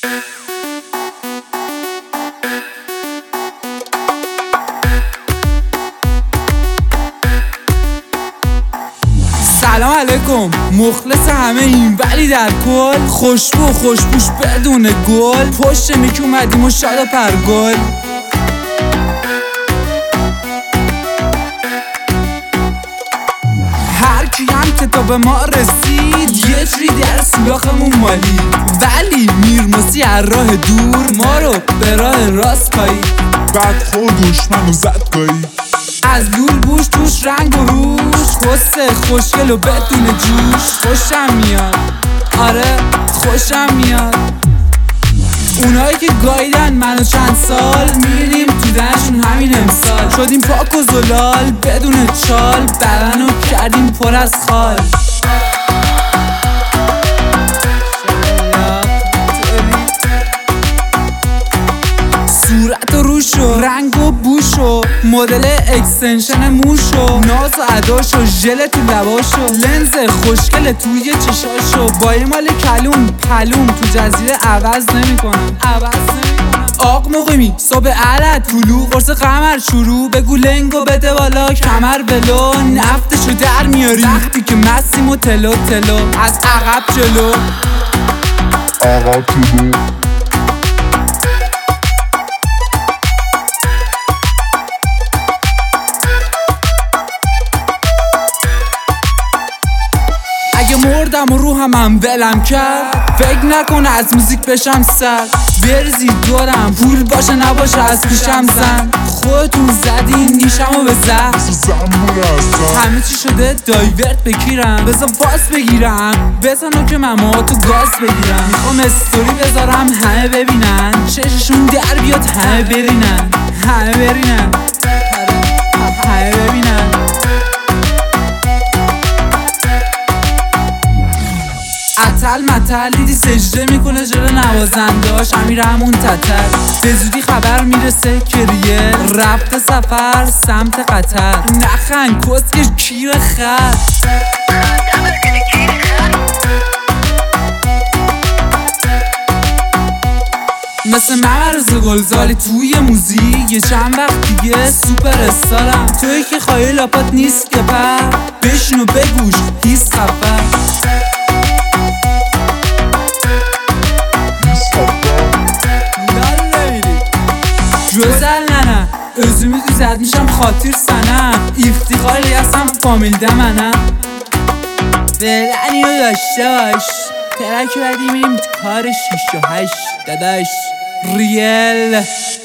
سلام علیکم، مخلص همه این ولی در کل خوشبو خوشبوش بدون گل، پشت میک اومدیم و شاد پرگل. هر کی هم که تا به ما رسید یه جوری در سولاخمون مالید، ولی میرموسی از راه دور ما رو به راه راست پایید، بعد خود دشمن و زد گایی. از لول بوش توش رنگ و روش، قصه خوشگل و بدون جوش. خوشم میاد، آره خوشم میاد. اونایی که گایدن منو چند سال، میریم تو دنشون همین امسال. شدیم پاک و زلال بدون چال، بدنو کردیم پر از خال. صورت و روشو، رنگ و بوشو، مدل اکستنشن موشو، ناز و اداشو، ژل تو لباشو، لنز خوشگل توی چشاشو، با یه مال کلون پلوم تو جزیره عوض نمیکنم. آق مقیمی صبح علت طلوع، قرص قمر شروع، بگو لنگو بده بالا کمر بلو، نفتشو در میاری وقتی که مسیم و تلو تلو از عقب جلو. مردم و روحم ولم کرد، فکر نکن از موزیک بشم سر، برزی دورم پول باشه نباشه از پیشم زن. خودتون زدین نیشمو به زهر، همه چی شده دایورت بگیرم، بذار باز بگیرم، بزنو که من تو گاز بگیرم. میخوام استوری بذارم همه ببینن، چششون در بیاد همه برینن، همه برینن، همه ببینن. عطل مطل دیدی سجده میکنه جلو نوازنداش، امیر همون تتر. به زودی خبر میرسه که ریل رفته سفر سمت قطر. نخند کسکش کیر خر، مثل ممرز گلزاری توی موزیک، یه چند وقت دیگه سوپر استارم. توی که خواهی لاپات نیست که پر، بشین و بگوش هیست خفر. Güzel nene, özümü düzeltmişem xatir sənə, İftixarlı yasam famildə mənə. Verəni yavaş, tərək verdiğim kar 6 و 8 dadaş. Real